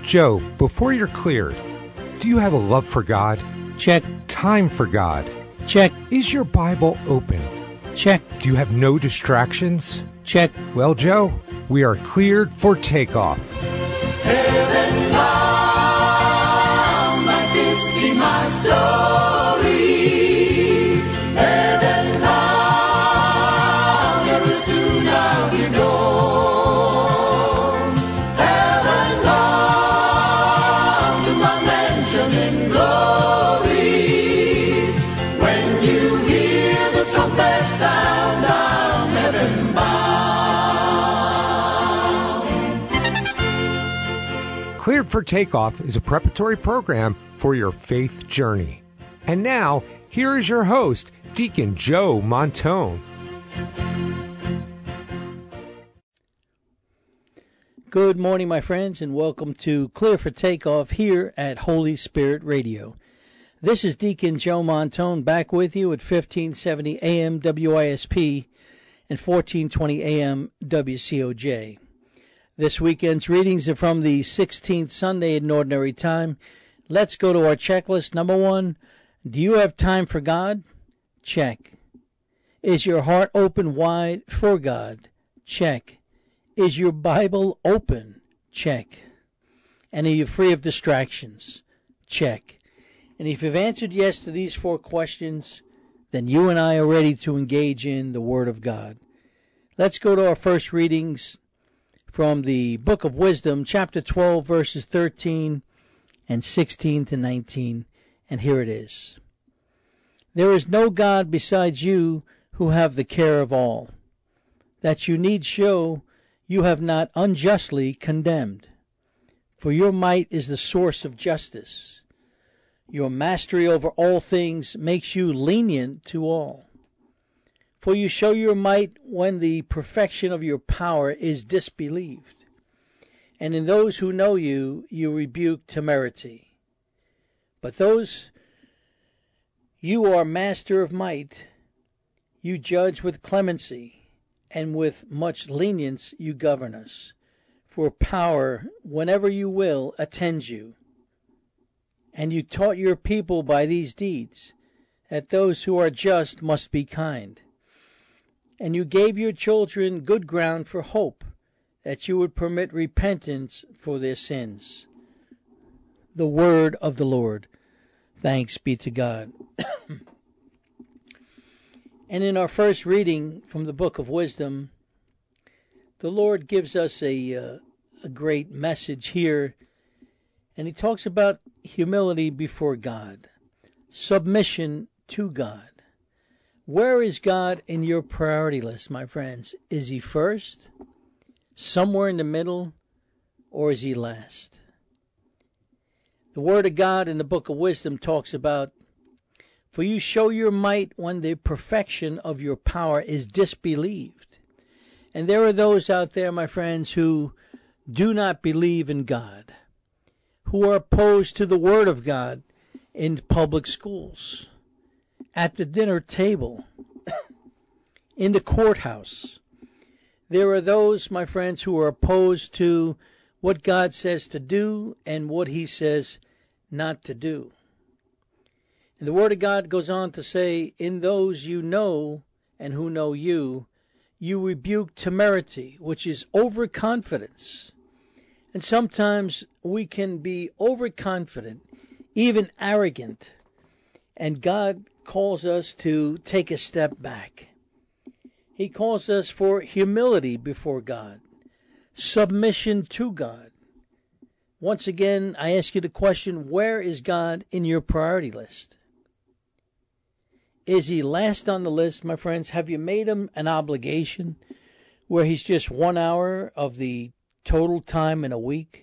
Joe, before you're cleared, do you have a love for God? Check. Time for God? Check. Is your Bible open? Check. Do you have no distractions? Check. Well, Joe, we are cleared for takeoff. Heaven bound, might this be my story? Heaven bound, very soon I'll be gone. Heaven bound, to my mansion in glory. When you hear the trumpet sound, I'm heaven bound. Cleared for Takeoff is a preparatory program for your faith journey. And now, here is your host, Deacon Joe Montone. Good morning, my friends, and welcome to Clear for Takeoff here at Holy Spirit Radio. This is Deacon Joe Montone back with you at 1570 AM WISP and 1420 AM WCOJ. This weekend's readings are from the 16th Sunday in Ordinary Time. Let's go to our checklist. Number 1, do you have time for God? Check. Is your heart open wide for God? Check. Is your Bible open? Check. And are you free of distractions? Check. And if you've answered yes to these 4 questions, then you and I are ready to engage in the Word of God. Let's go to our first readings from the Book of Wisdom, chapter 12, verses 13 and 16 to 19. And here it is. There is no God besides you who have the care of all. That you need show you have not unjustly condemned. For your might is the source of justice. Your mastery over all things makes you lenient to all. For you show your might when the perfection of your power is disbelieved. And in those who know you, you rebuke temerity. But those you are master of might, you judge with clemency, and with much lenience you govern us. For power, whenever you will, attends you. And you taught your people by these deeds, that those who are just must be kind. And you gave your children good ground for hope, that you would permit repentance for their sins. The word of the Lord. Thanks be to God. And in our first reading from the Book of Wisdom, the Lord gives us a great message here. And he talks about humility before God, submission to God. Where is God in your priority list, my friends? Is he first, somewhere in the middle, or is he last? The Word of God in the Book of Wisdom talks about, for you show your might when the perfection of your power is disbelieved. And there are those out there, my friends, who do not believe in God, who are opposed to the Word of God in public schools, at the dinner table, in the courthouse. There are those, my friends, who are opposed to what God says to do and what he says not to do. And the Word of God goes on to say, in those you know and who know you, you rebuke temerity, which is overconfidence. And sometimes we can be overconfident, even arrogant, and God calls us to take a step back. He calls us for humility before God, submission to God. Once again, I ask you the question, where is God in your priority list? Is he last on the list, my friends? Have you made him an obligation where he's just 1 hour of the total time in a week?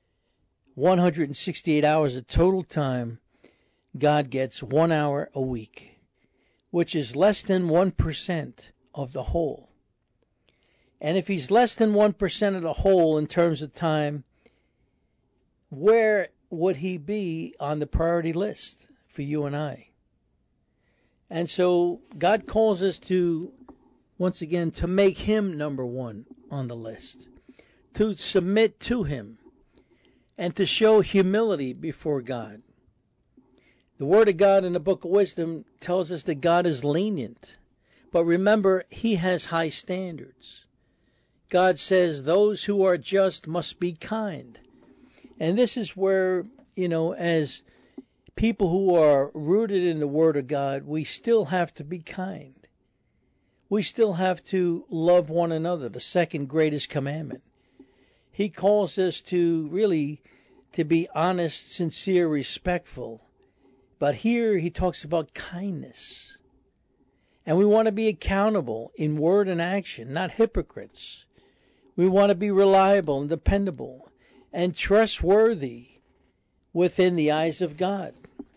168 hours of total time, God gets 1 hour a week, which is less than 1% of the whole. And if he's less than 1% of the whole in terms of time, where would he be on the priority list for you and I? And so God calls us to, once again, to make him number one on the list, to submit to him. and to show humility before God. The Word of God in the Book of Wisdom tells us that God is lenient. But remember, He has high standards. God says those who are just must be kind. And this is where, as people who are rooted in the Word of God, we still have to be kind. We still have to love one another, the second greatest commandment. He calls us to be honest, sincere, respectful. But here he talks about kindness. And we want to be accountable in word and action, not hypocrites. We want to be reliable and dependable and trustworthy within the eyes of God.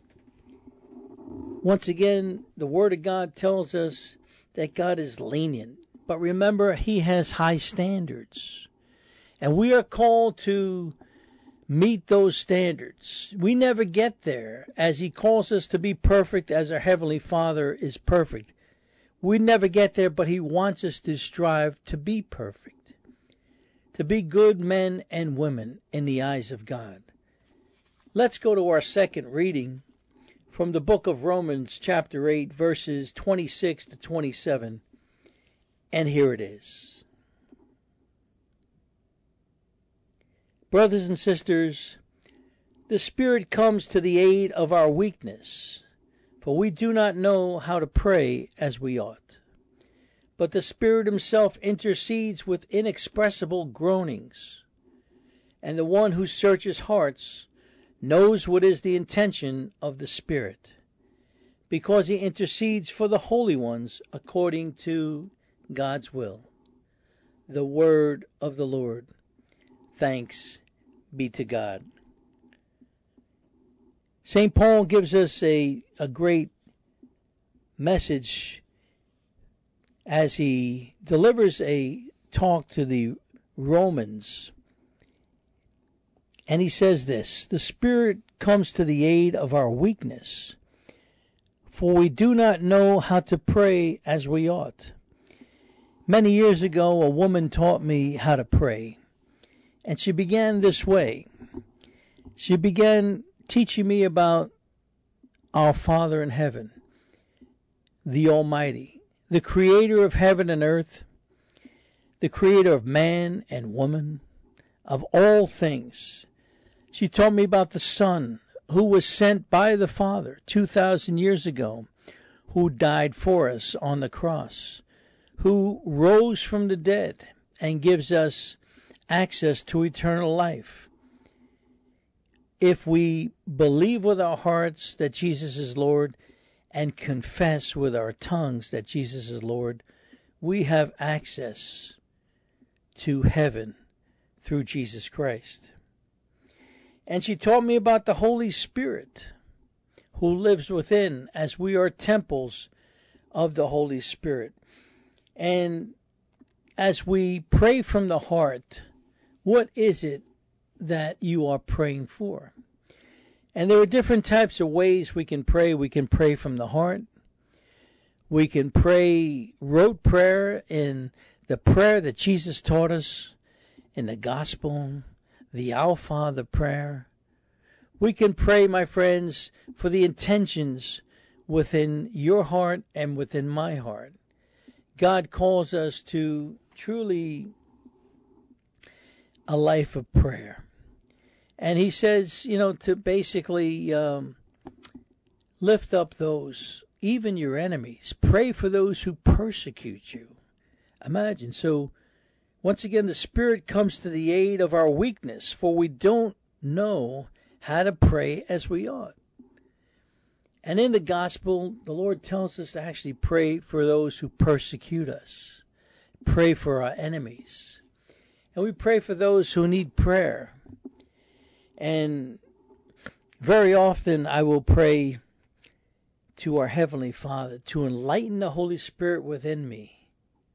Once again, the Word of God tells us that God is lenient. But remember, He has high standards. And we are called to meet those standards. We never get there, as He calls us to be perfect as our Heavenly Father is perfect. We never get there, but He wants us to strive to be perfect, to be good men and women in the eyes of God. Let's go to our second reading from the book of Romans, chapter 8, verses 26 to 27. And here it is. Brothers and sisters, the Spirit comes to the aid of our weakness, for we do not know how to pray as we ought. But the Spirit Himself intercedes with inexpressible groanings, and the one who searches hearts knows what is the intention of the Spirit, because He intercedes for the holy ones according to God's will. The word of the Lord. Thanks be to God. St. Paul gives us a great message as he delivers a talk to the Romans. And he says this: the Spirit comes to the aid of our weakness, for we do not know how to pray as we ought. Many years ago, a woman taught me how to pray. And she began this way. She began teaching me about our Father in heaven, the Almighty, the Creator of heaven and earth, the Creator of man and woman, of all things. She taught me about the Son, who was sent by the Father 2,000 years ago, who died for us on the cross, who rose from the dead and gives us access to eternal life. If we believe with our hearts that Jesus is Lord and confess with our tongues that Jesus is Lord, we have access to heaven through Jesus Christ. And she taught me about the Holy Spirit who lives within, as we are temples of the Holy Spirit. And as we pray from the heart, what is it that you are praying for? And there are different types of ways we can pray. We can pray from the heart. We can pray rote prayer in the prayer that Jesus taught us in the gospel, the Our Father prayer. We can pray, my friends, for the intentions within your heart and within my heart. God calls us to truly a life of prayer. And He says, to basically lift up those, even your enemies. Pray for those who persecute you. Imagine. So, once again, the Spirit comes to the aid of our weakness, for we don't know how to pray as we ought. And in the gospel, the Lord tells us to actually pray for those who persecute us. Pray for our enemies. And we pray for those who need prayer. And very often I will pray to our Heavenly Father to enlighten the Holy Spirit within me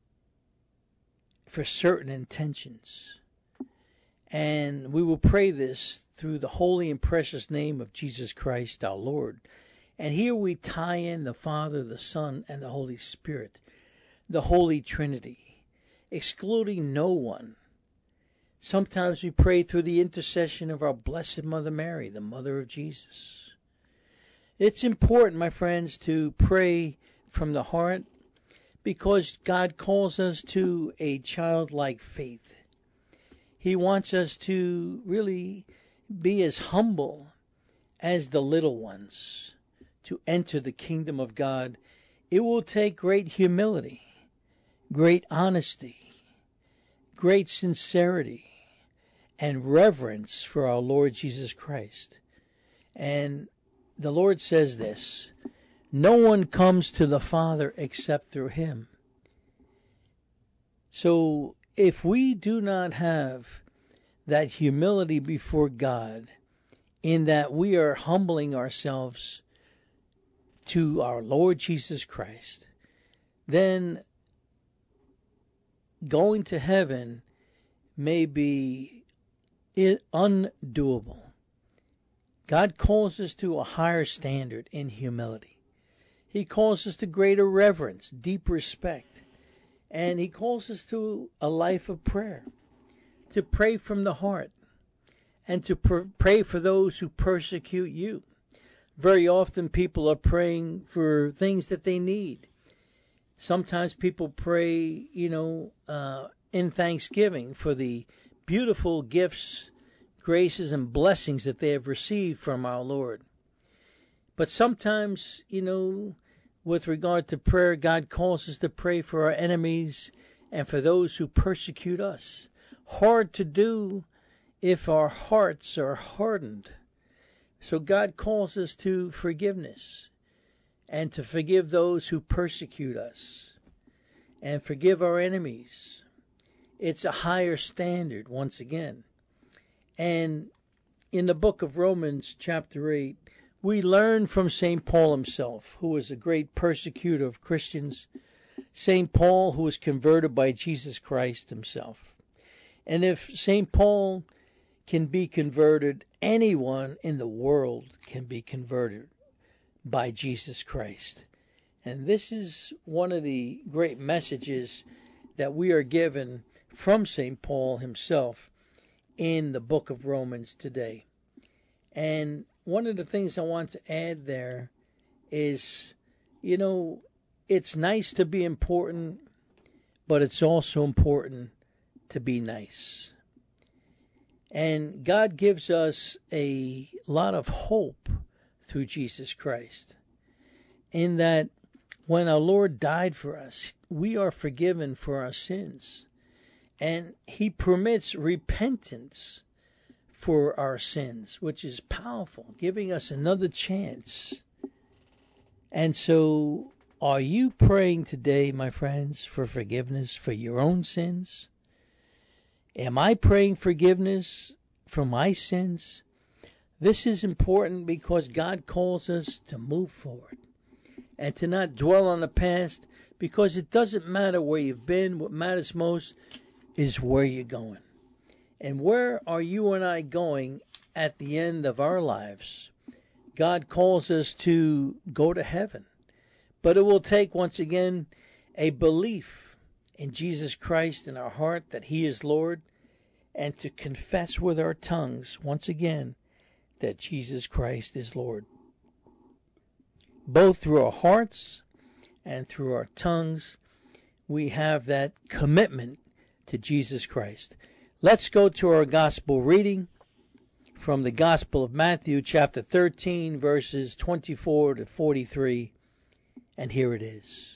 for certain intentions. And we will pray this through the holy and precious name of Jesus Christ our Lord. And here we tie in the Father, the Son, and the Holy Spirit, the Holy Trinity, excluding no one. Sometimes we pray through the intercession of our Blessed Mother Mary, the Mother of Jesus. It's important, my friends, to pray from the heart because God calls us to a childlike faith. He wants us to really be as humble as the little ones to enter the kingdom of God. It will take great humility, great honesty, great sincerity, and reverence for our Lord Jesus Christ. And the Lord says this, no one comes to the Father except through him. So if we do not have that humility before God, in that we are humbling ourselves to our Lord Jesus Christ, then going to heaven may be undoable. God calls us to a higher standard in humility. He calls us to greater reverence, deep respect, and he calls us to a life of prayer, to pray from the heart, and to pray for those who persecute you. Very often people are praying for things that they need. Sometimes people pray, in thanksgiving for the beautiful gifts, graces, and blessings that they have received from our Lord. But sometimes, with regard to prayer, God calls us to pray for our enemies and for those who persecute us. Hard to do if our hearts are hardened. So God calls us to forgiveness and to forgive those who persecute us and forgive our enemies. It's a higher standard once again. And in the book of Romans chapter 8, we learn from St. Paul himself, who was a great persecutor of Christians. St. Paul, who was converted by Jesus Christ himself. And if St. Paul can be converted, anyone in the world can be converted by Jesus Christ. And this is one of the great messages that we are given from St. Paul himself in the book of Romans today. And one of the things I want to add there is, it's nice to be important, but it's also important to be nice. And God gives us a lot of hope through Jesus Christ, in that when our Lord died for us, we are forgiven for our sins. And he permits repentance for our sins, which is powerful, giving us another chance. And so, are you praying today, my friends, for forgiveness for your own sins? Am I praying forgiveness for my sins? This is important because God calls us to move forward and to not dwell on the past, because it doesn't matter where you've been. What matters most is where you're going. And where are you and I going at the end of our lives? God calls us to go to heaven. But it will take, once again, a belief in Jesus Christ in our heart that he is Lord, and to confess with our tongues, once again, that Jesus Christ is Lord. Both through our hearts and through our tongues, we have that commitment to Jesus Christ. Let's go to our gospel reading from the Gospel of Matthew, chapter 13, verses 24 to 43, and here it is.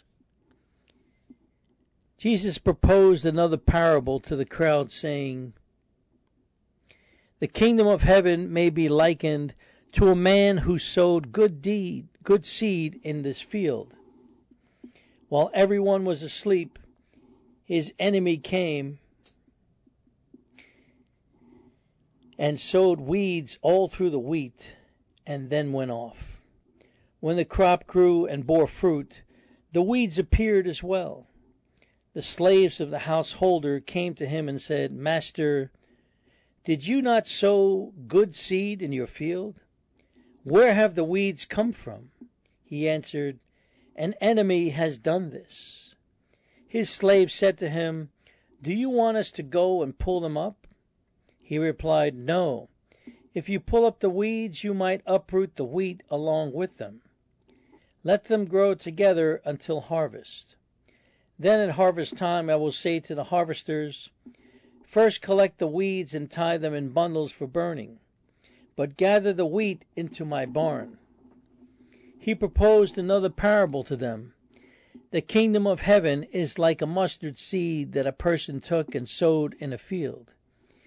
Jesus proposed another parable to the crowd, saying, "The kingdom of heaven may be likened to a man who sowed good seed in this field. While everyone was asleep, his enemy came and sowed weeds all through the wheat, and then went off. When the crop grew and bore fruit, the weeds appeared as well. The slaves of the householder came to him and said, 'Master, did you not sow good seed in your field? Where have the weeds come from?' He answered, 'An enemy has done this.' His slave said to him, 'Do you want us to go and pull them up?' He replied, "No. If you pull up the weeds, you might uproot the wheat along with them. Let them grow together until harvest. Then at harvest time I will say to the harvesters, 'First collect the weeds and tie them in bundles for burning, but gather the wheat into my barn.'" He proposed another parable to them. "The kingdom of heaven is like a mustard seed that a person took and sowed in a field.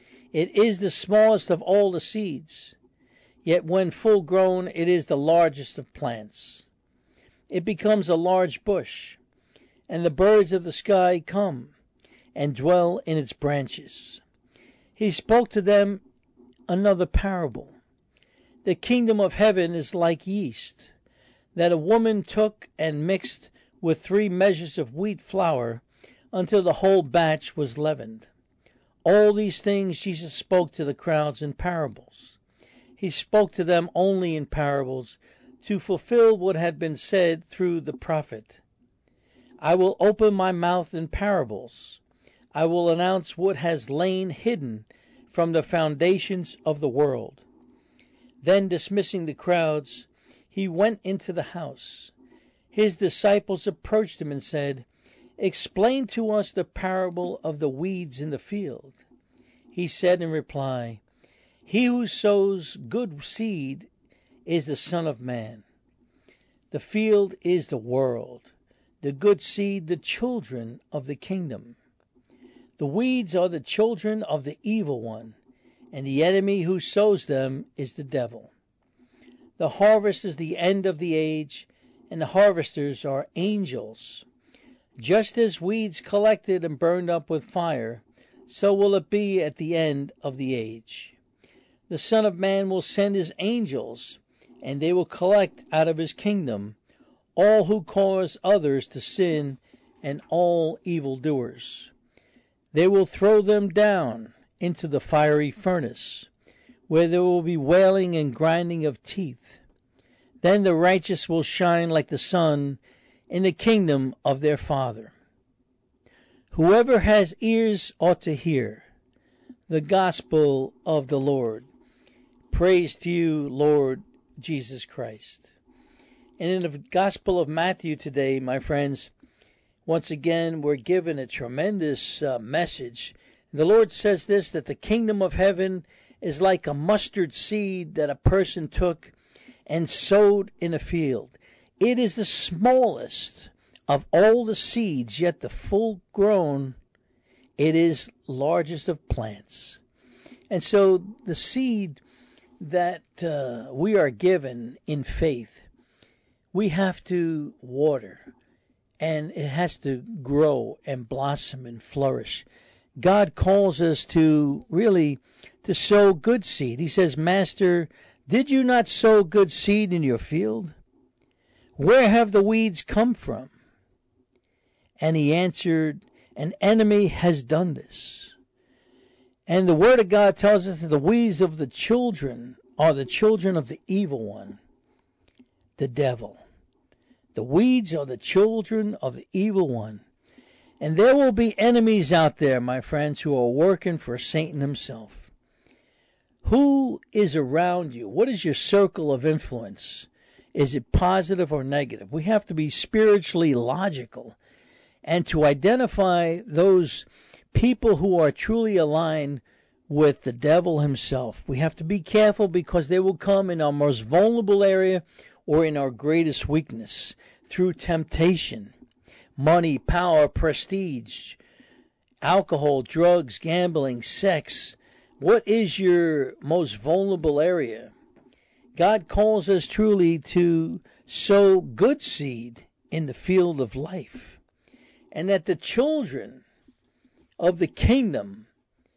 It is the smallest of all the seeds, yet when full grown it is the largest of plants. It becomes a large bush, and the birds of the sky come and dwell in its branches." He spoke to them another parable. "The kingdom of heaven is like yeast, that a woman took and mixed with 3 measures of wheat flour until the whole batch was leavened." All these things Jesus spoke to the crowds in parables. He spoke to them only in parables to fulfill what had been said through the prophet. "I will open my mouth in parables. I will announce what has lain hidden from the foundations of the world." Then, dismissing the crowds, he went into the house. His disciples approached him and said, "Explain to us the parable of the weeds in the field." He said in reply, "He who sows good seed is the Son of Man. The field is the world, the good seed the children of the kingdom. The weeds are the children of the evil one, and the enemy who sows them is the devil. The harvest is the end of the age, and the harvesters are angels. Just as weeds collected and burned up with fire, so will it be at the end of the age. The Son of Man will send his angels, and they will collect out of his kingdom all who cause others to sin and all evildoers. They will throw them down into the fiery furnace, where there will be wailing and grinding of teeth. Then the righteous will shine like the sun in the kingdom of their Father. Whoever has ears ought to hear the gospel of the Lord. Praise to you, Lord Jesus Christ." And in the Gospel of Matthew today, my friends, once again we're given a tremendous message. The Lord says this, that the kingdom of heaven is like a mustard seed that a person took and sowed in a field. It is the smallest of all the seeds, yet the full grown, it is largest of plants. And so the seed that we are given in faith, we have to water, and it has to grow and blossom and flourish. God calls us to really to sow good seed. He says, "Master, did you not sow good seed in your field? Where have the weeds come from?" And he answered, "An enemy has done this." And the Word of God tells us that the weeds of the children are the children of the evil one, the devil. The weeds are the children of the evil one. And there will be enemies out there, my friends, who are working for Satan himself. Who is around you? What is your circle of influence? Is it positive or negative? We have to be spiritually logical and to identify those people who are truly aligned with the devil himself. We have to be careful because they will come in our most vulnerable area or in our greatest weakness through temptation, money, power, prestige, alcohol, drugs, gambling, sex. What is your most vulnerable area? God calls us truly to sow good seed in the field of life, and that the children of the kingdom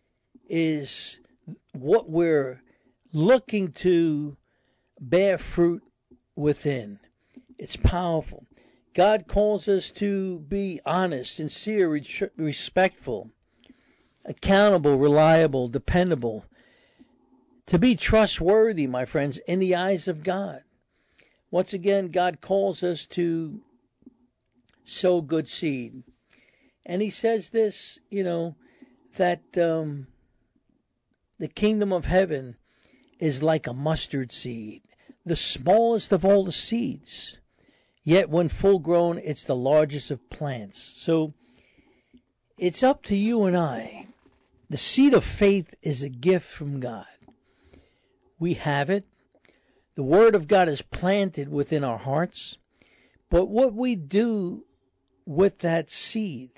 is what we're looking to bear fruit within. It's powerful. God calls us to be honest, sincere, respectful, accountable, reliable, dependable, to be trustworthy, my friends, in the eyes of God. Once again, God calls us to sow good seed. And he says this, that the kingdom of heaven is like a mustard seed, the smallest of all the seeds. Yet when full grown, it's the largest of plants. So it's up to you and I. The seed of faith is a gift from God. We have it. The Word of God is planted within our hearts. But what we do with that seed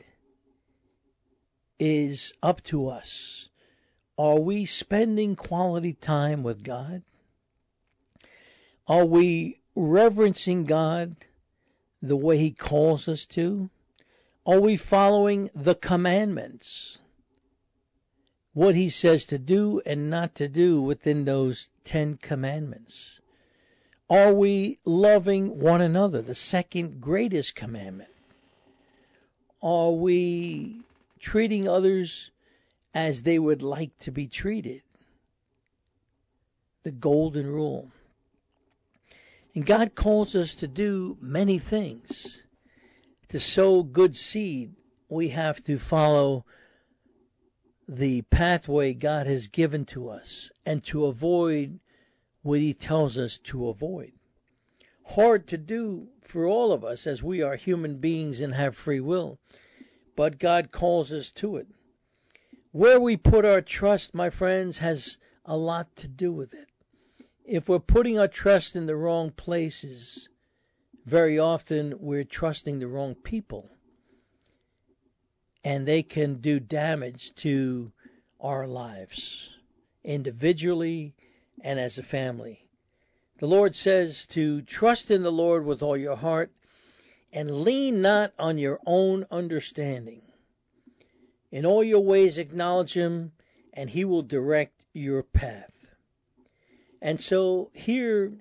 is up to us. Are we spending quality time with God? Are we reverencing God the way He calls us to? Are we following the commandments? What He says to do and not to do within those 10 commandments? Are we loving one another, the second greatest commandment? Are we treating others as they would like to be treated? The golden rule. And God calls us to do many things. To sow good seed, we have to follow the pathway God has given to us and to avoid what He tells us to avoid. Hard to do for all of us as we are human beings and have free will, but God calls us to it. Where we put our trust, my friends, has a lot to do with it. If we're putting our trust in the wrong places, very often we're trusting the wrong people. And they can do damage to our lives, individually and as a family. The Lord says to trust in the Lord with all your heart and lean not on your own understanding. In all your ways acknowledge Him, and He will direct your path. And so here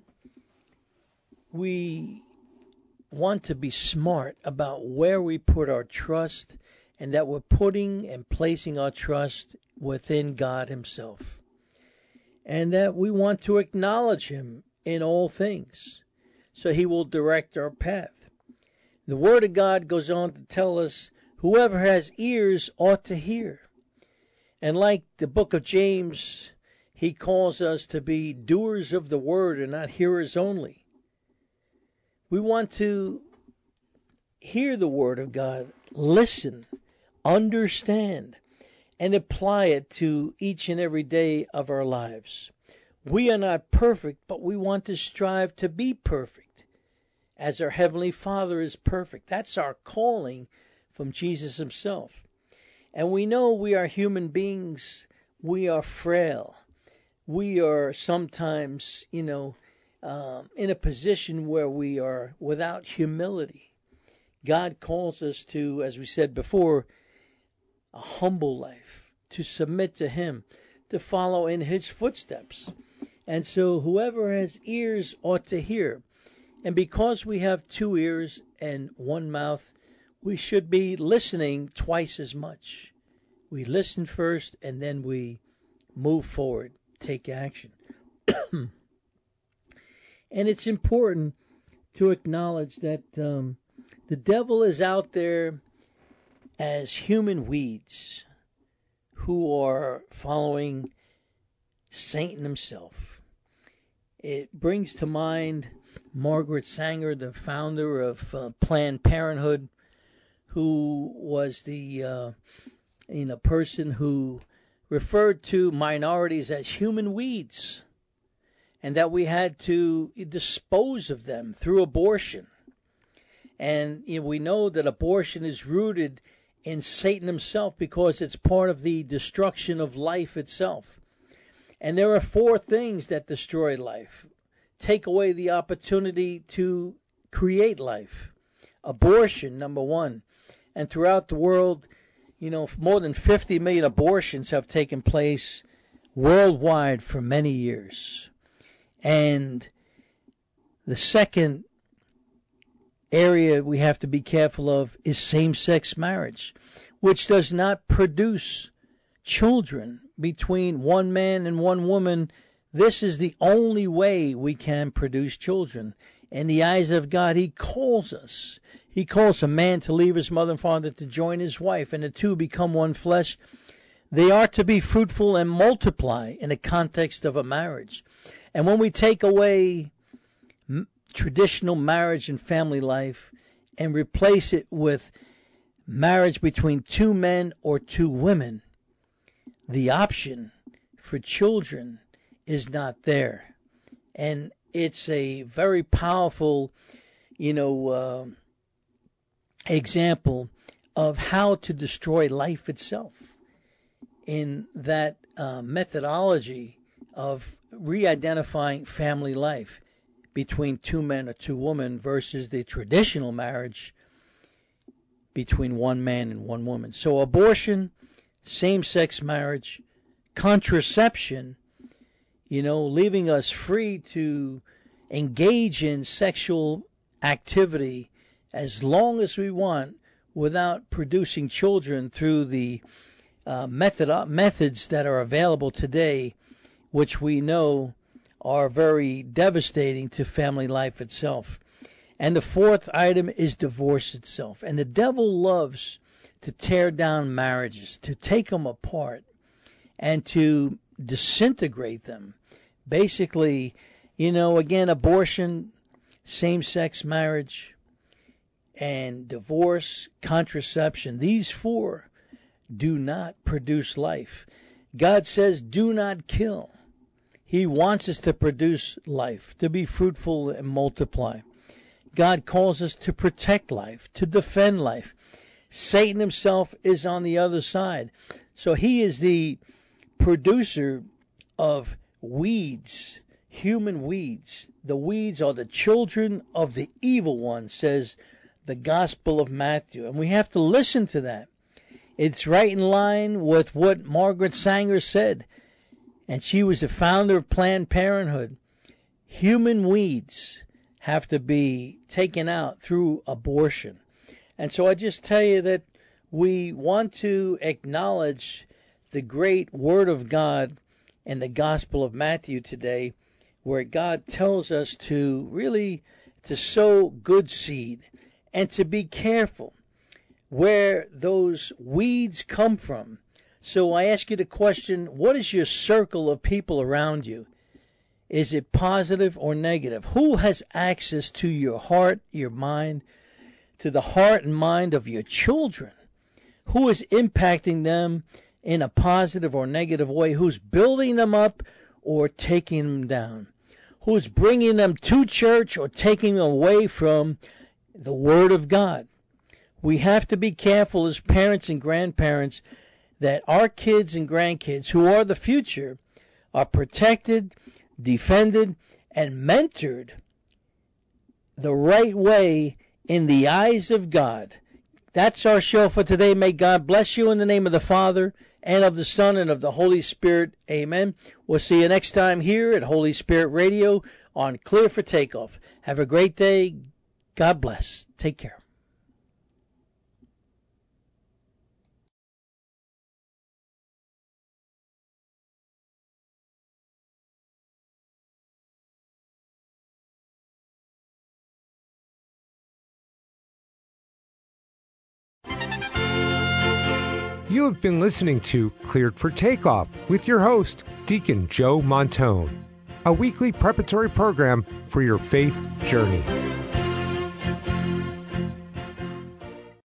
we want to be smart about where we put our trust, and that we're putting and placing our trust within God Himself. And that we want to acknowledge Him in all things, so He will direct our path. The Word of God goes on to tell us, whoever has ears ought to hear. And like the book of James, he calls us to be doers of the Word and not hearers only. We want to hear the Word of God, listen, understand, and apply it to each and every day of our lives. We are not perfect, but we want to strive to be perfect, as our Heavenly Father is perfect. That's our calling from Jesus Himself. And we know we are human beings. We are frail. We are sometimes, in a position where we are without humility. God calls us to, as we said before, a humble life, to submit to Him, to follow in His footsteps. And so whoever has ears ought to hear. And because we have 2 ears and 1 mouth, we should be listening twice as much. We listen first and then we move forward, take action. And it's important to acknowledge that the devil is out there as human weeds who are following Satan himself. It brings to mind Margaret Sanger, the founder of Planned Parenthood, who was the person who referred to minorities as human weeds, and that we had to dispose of them through abortion. And we know that abortion is rooted in Satan himself because it's part of the destruction of life itself. And there are 4 things that destroy life, take away the opportunity to create life. Abortion, number 1. And throughout the world, more than 50 million abortions have taken place worldwide for many years. And the second area we have to be careful of is same-sex marriage, which does not produce children between one man and one woman. This is the only way we can produce children. In the eyes of God, He calls us. He calls a man to leave his mother and father to join his wife, and the 2 become one flesh. They are to be fruitful and multiply in the context of a marriage. And when we take away traditional marriage and family life and replace it with marriage between two men or two women, the option for children is not there. And it's a very powerful, example of how to destroy life itself in that methodology of re-identifying family life between two men or two women versus the traditional marriage between one man and one woman. So abortion, same-sex marriage, contraception, leaving us free to engage in sexual activity as long as we want without producing children through the methods that are available today, which we know are very devastating to family life itself. And the fourth item is divorce itself. And the devil loves to tear down marriages, to take them apart, and to disintegrate them. Basically, again, abortion, same-sex marriage, and divorce, contraception. These four do not produce life. God says, do not kill. He wants us to produce life, to be fruitful and multiply. God calls us to protect life, to defend life. Satan himself is on the other side. So he is the producer of weeds, human weeds. The weeds are the children of the evil one, says the Gospel of Matthew. And we have to listen to that. It's right in line with what Margaret Sanger said. And she was the founder of Planned Parenthood. Human weeds have to be taken out through abortion. And so I just tell you that we want to acknowledge the great Word of God in the Gospel of Matthew today, where God tells us to really to sow good seed and to be careful where those weeds come from. So I ask you the question, what is your circle of people around you? Is it positive or negative? Who has access to your heart, your mind, to the heart and mind of your children? Who is impacting them in a positive or negative way? Who's building them up or taking them down? Who's bringing them to church or taking them away from the Word of God? We have to be careful as parents and grandparents that our kids and grandkids, who are the future, are protected, defended, and mentored the right way in the eyes of God. That's our show for today. May God bless you in the name of the Father, and of the Son, and of the Holy Spirit. Amen. We'll see you next time here at Holy Spirit Radio on Clear for Takeoff. Have a great day. God bless. Take care. You have been listening to Cleared for Takeoff with your host, Deacon Joe Montone, a weekly preparatory program for your faith journey.